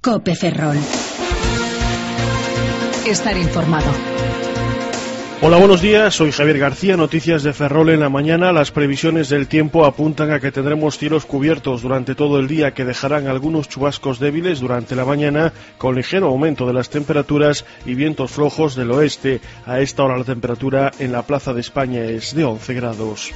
COPE Ferrol. Estar informado. Hola, buenos días, soy Javier García, noticias de Ferrol en la mañana. Las previsiones del tiempo apuntan a que tendremos cielos cubiertos durante todo el día que dejarán algunos chubascos débiles durante la mañana con ligero aumento de las temperaturas y vientos flojos del oeste. A esta hora la temperatura en la Plaza de España es de 11 grados.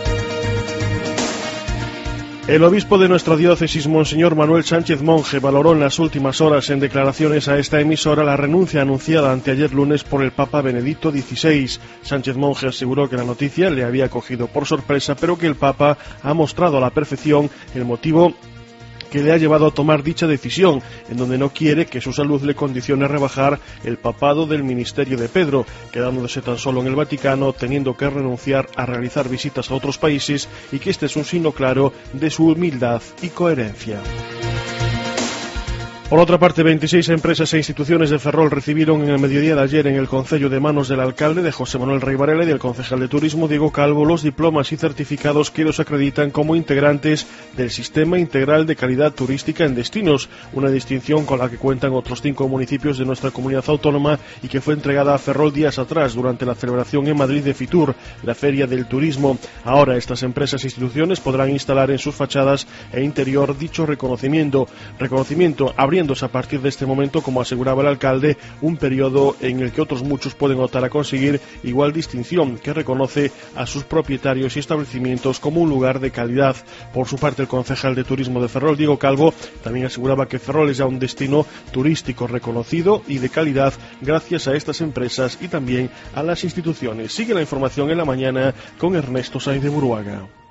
El obispo de nuestra diócesis, Monseñor Manuel Sánchez Monje, valoró en las últimas horas en declaraciones a esta emisora la renuncia anunciada anteayer lunes por el Papa Benedicto XVI. Sánchez Monje aseguró que la noticia le había cogido por sorpresa, pero que el Papa ha mostrado a la perfección el motivo que le ha llevado a tomar dicha decisión, en donde no quiere que su salud le condicione a rebajar el papado del ministerio de Pedro, quedándose tan solo en el Vaticano, teniendo que renunciar a realizar visitas a otros países, y que este es un signo claro de su humildad y coherencia. Por otra parte, 26 empresas e instituciones de Ferrol recibieron en el mediodía de ayer en el Concello de manos del alcalde, de José Manuel Rey Varela, y del concejal de Turismo, Diego Calvo, los diplomas y certificados que los acreditan como integrantes del Sistema Integral de Calidad Turística en Destinos, una distinción con la que cuentan otros 5 municipios de nuestra comunidad autónoma y que fue entregada a Ferrol días atrás durante la celebración en Madrid de Fitur, la Feria del Turismo. Ahora estas empresas e instituciones podrán instalar en sus fachadas e interior dicho reconocimiento abriéndose a partir de este momento, como aseguraba el alcalde, un periodo en el que otros muchos pueden optar a conseguir igual distinción que reconoce a sus propietarios y establecimientos como un lugar de calidad. Por su parte, el concejal de Turismo de Ferrol, Diego Calvo, también aseguraba que Ferrol es ya un destino turístico reconocido y de calidad gracias a estas empresas y también a las instituciones. Sigue la información en la mañana con Ernesto Sainz de Buruaga.